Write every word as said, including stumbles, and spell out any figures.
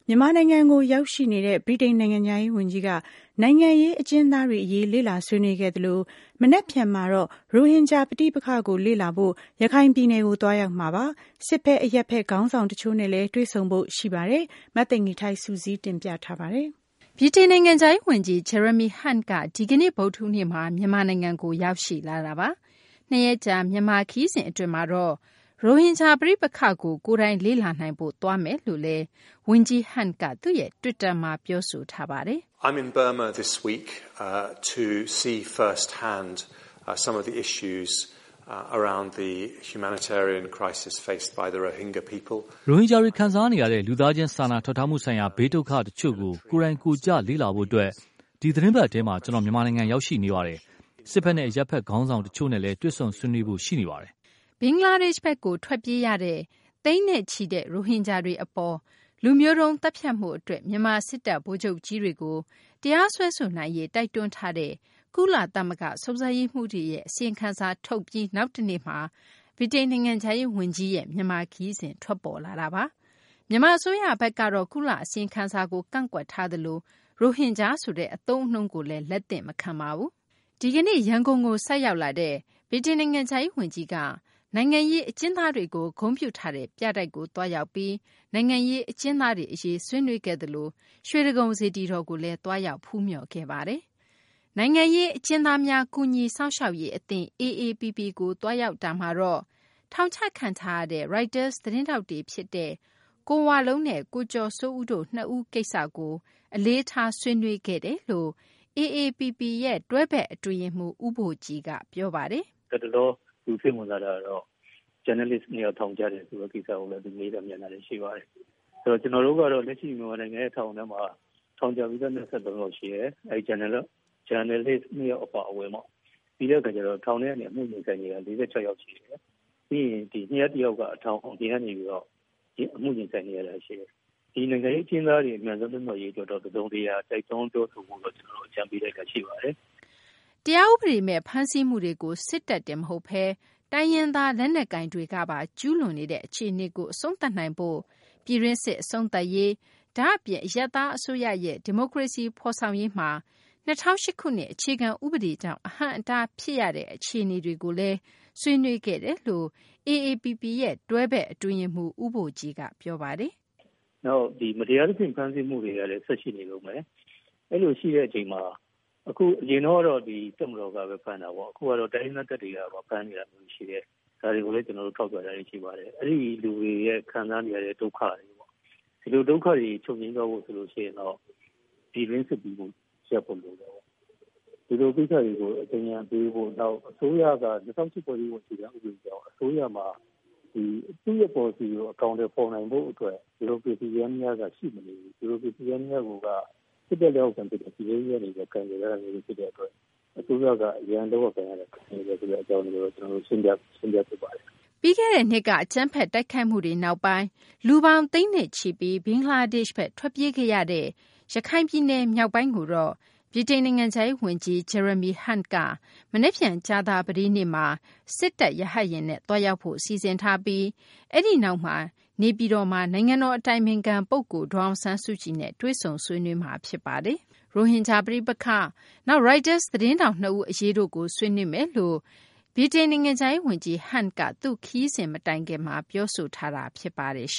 မြန်မာနိုင်ငံကိုရောက်ရှိနေတဲ့ဗြိတိန်နိုင်ငံသားရေးဝန်ကြီးကနိုင်ငံရေးအကျဉ်းသားတွေအရေးလေ့လာဆွေးနွေးခဲ့သလိုမနက်ဖြန်မှာတော့ရိုဟင်ဂျာပဋိပက္ခကိုလေ့လာဖို့ရခိုင်ပြည်နယ်ကိုသွားရောက်မှာပါစစ်ဖက်အရက်ဖက်ခေါင်းဆောင်တချို့နဲ့လည်းတွေ့ဆုံဖို့ရှိပါတယ်မသိင်္ဂီထိုက်စုစည်းတင်ပြထားပါတယ်ဗြိတိန်နိုင်ငံသားရေးဝန်ကြီး Jeremy Hunt ကဒီကနေ့ဗုဒ္ဓဟူးနေ့မှာမြန်မာနိုင်ငံကိုရောက်ရှိလာတာပါနှစ်ရက်ကြာမြန်မာခီးစဉ်အတွင်းမှာတော့ရိုဟင်ဂျာပဋိပက္ခကိုကိုယ်တိုင်လေ့လာနိုင်ဖို့သွားမယ်လို့လည်းဝန်ကြီး Hunt ကသူ့ရဲ့ Twitter မှာပြောဆိုထားပါတယ်။ I'm in Burma this week uh, to see firsthand uh, some of the issues uh, around the humanitarian crisis faced by the Rohingya people. ရိုဟင်ဂျာတွေခံစားနေရတဲ့လူသားချင်းစာနာထောက်ထားမှုဆိုင်ရာဘေးဒုက္ခတချို့ကိုကိုယ်တိုင်ကိုယ်ကျလေ့လာဖို့အတွက်ဒီသတင်းပတ်ထဲမှာကျွန်တော်မြန်မာနိုင်ငံရောက်ရှိနေပါတယ်စစ်ဖက်နဲ့ရပ်ဖက်ခေါင်းဆောင်တချို့နဲ့လည်းတွေ့ဆုံဆွေးနွေးဖို့ရှိနေပါတယ်ဘင်္ဂလားဒေ့ရှ်ဘက်ကိုထွက်ပြေးရတဲ့သိန်းနဲ့ချီတဲ့ရိုဟင်ဂျာတွေအပေါ်လူမျိုးတုံးတပ်ဖြတ်မှုအတွက်မြန်မာစစ်တပ်ဗိုလ်ချုပ်ကြီးတွေကိုတရားစွဲဆိုနိုင်ရေးတိုက်တွန်းထားတဲ့ကုလသမဂ္ဂစုံစမ်းရေးမှူးတွေရဲ့အစီရင်ခံစာထုတ်ပြီးနောက်တနေ့မှာဗြိတိန်နိုင်ငံခြားရေးဝန်ကြီးရဲ့မြန်မာခီးစဉ်ထွက်ပေါ်လာတာပါမြန်မာအစိုးရဘက်ကတော့ကုလအစီရင်ခံစာကိုကန့်ကွက်ထားသလိုရိုဟင်ဂျာဆိုတဲ့အသုံးအနှုန်းကိုလည်းလက်သင့်မခံပါဘူးဒီကနေ့ရန်ကုန်ကိုဆက်ရောက်လာတဲ့ဗြိတိန်နိုင်ငံခြားရေးဝန်ကြီးကနိုင်ငံရေးအကျဉ်းသားတွေကိုဂုဏ်ပြုထားတဲ့ပြတိုက်ကိုတွားရောက်ပြီးနိုင်ငံရေးအကျဉ်းသားတွေအရေးဆွေးနွေးခဲ့သလိုရွှေဒဂုံစေတီတော်ကိုလည်းတွားရောက်ဖူးမြော်ခဲ့ပါတယ်။နိုင်ငံရေးအကျဉ်းသားများကူညီစောင့်ရှောက်ရေးအသင်း A A P P ကိုတွားရောက်တာမှာတော့ထောင်ချခံထားရတဲ့ Reuters သတင်းထောက်တွေဖြစ်တဲ့ကိုဝလုံးနဲ့ကိုကျော်စိုးဦးတို့နှစ်ဦးကိစ္စကိုအလေးထားဆွေးနွေးခဲ့တယ်လို့ A A P P ရဲ့တွဲဘက်အတွင်းရေးမှူးဦးဘိုကြည်ကပြောပါတယ်။တော်တော်လူဖိဝင်လာတော့ journalist နေရာထောင်ကြတယ်ဆိုတော့ကိစ္စကိုလည်းဒီနေ့တော့မြန်လာတယ်ရှိပါတယ်။ဆိုတော့ကျွန်တော်တို့ကတော့လက်ရှိမြန်မာနိုင်ငံရဲ့ထောင်ထဲမှာထောင်ကြပြီးတော့၂၃လောက်ရှိရဲ။အဲဒီ journalist journalist နေရာအပါအဝင်ပေါ့။ပြီးတော့ကကျတော့ထောင်ထဲကနေအမှုရင်ဆိုင်နေတာ၄၆ယောက်ရှိတယ်။ပြီးရင်ဒီနှစ်ရက်တယောက်ကအထောင်အောင်ဒီကနေပြီးတော့ဒီအမှုရင်ဆိုင်နေရတာရှိတယ်။ဒီနိုင်ငံရေးအကျဉ်းသားတွေအများဆုံးလွတ်မြောက်ရေးအတွက်တော့တုံးတရားတိုက်တွန်းပြောဆိုဖို့တော့ကျွန်တော်တို့အကြံပေးလိုက်တာရှိပါတယ်။တရားဥပဒေမဲ့ဖမ်းဆီးမှုတွေကိုစစ်တပ်တင်မဟုတ်ဘဲတိုင်းရင်းသားလက်နက်ကင်တွေကပါကျူးလွန်နေတဲ့အခြေအနေကိုအဆုံးသတ်နိုင်ဖို့ပြည်တွင်းစစ်အဆုံးသတ်ရေးဒါအပြင်အရပ်သားအစိုးရရဲ့ဒီမိုကရေစီဖော်ဆောင်ရေးမှာ၂၀၀၈ခုနှစ်အခြေခံဥပဒေကြောင့်အဟန့်အတားဖြစ်ရတဲ့အခြေအနေတွေကိုလည်းဆွေးနွေးခဲ့တယ်လို့ A A P P ရဲ့တွဲဘက်အတွင်းရေးမှူးဦးဘိုကြည်ကပြောပါတယ်။နောက်ဒီမတရားသဖြင့်ဖမ်းဆီးမှုတွေကလည်းဆက်ရှိနေလို့မယ်။အဲ့လိုရှိတဲ့အချိန်မှာအခုအရင်တော့ဒီတက်မတော်ကပဲဖမ်းတာပေါ့အခုကတော့တိုင်းနယ်တက်တွေကဖမ်းနေတာမျိုးရှိတယ်ဒါတွေကိုလည်းကျွန်တော်တို့ထောက်ပြတာရှိပါတယ်အဲ့ဒီလူတွေရဲ့ခံစားနေရတဲ့ဒုက္ခတွေပေါ့ဒီလိုဒုက္ခတွေချုပ်ငြိမ်းသွားဖို့ဆိုလို့ရှိရင်တော့ဒီရင်းစစ်ပြီးဖို့ရပ်ဖို့လိုတယ်ပေါ့ဒီလိုကိစ္စတွေကိုအကျဉ်းချပေးဖို့တော့အစိုးရက၂၀၀၈ပေါ်ပြီးဝင်စီတဲ့ဥပဒေကြောင့်အစိုးရမှာဒီသူ့ရဲ့ policy ကိုအကောင့်တွေပေါ်နိုင်ဖို့အတွက်ဒီလိုပြည်ရင်းများကရှိမနေဘူးဒီလိုပြည်ရင်းများကစစ်တဲ့လောက်ကန်တဲ့ပြည်ရေးရနေတဲ့ကံကြရတာမျိုးဖြစ်တဲ့အတွက်အစိုးရကအရန်တော့ကန်ရတယ်ဆိုတဲ့အကြောင်းတွေကိုကျွန်တော်တို့ရှင်းပြရှင်းပြပြပါတယ်ပြီးခဲ့တဲ့နှစ်ကအကြမ်းဖက်တိုက်ခိုက်မှုတွေနောက်ပိုင်းလူပေါင်းသိန်းနဲ့ချီပြီးဘင်္ဂလားဒေ့ရှ်ဘက်ထွက်ပြေးခဲ့ရတဲ့ရခိုင်ပြည်နယ်မြောက်ပိုင်းကိုတော့ဗြိတိန်နိုင်ငံခြားရေးဝန်ကြီး Jeremy Hunt ကမနေ့ပြန်ကြာသပတေးနေ့မှာစစ်တပ်ရဟတ်ယာဉ်နဲ့တွားရောက်ဖို့စီစဉ်ထားပြီးအဲ့ဒီနောက်မှာနေပြည်တော်မှာနိုင်ငံတော်အတိုင်ပင်ခံပုဂ္ဂိုလ်ဒေါအောင်ဆန်းစုကြည်နဲ့တွေ့ဆုံဆွေးနွေးမှာဖြစ်ပါတယ်။ရိုဟင်ဂျာပဋိပက္ခနောက် Reuters သတင်းတောင်နှစ်ဦးအရေးတို့ကိုဆွေးနွေးမယ်လို့ဗြိတိန်နိုင်ငံခြားရေးဝန်ကြီး Hunt ကသူ့ခီးစဉ်မတိုင်ခင်မှာပြောဆိုထားတာဖြစ်ပါတယ်။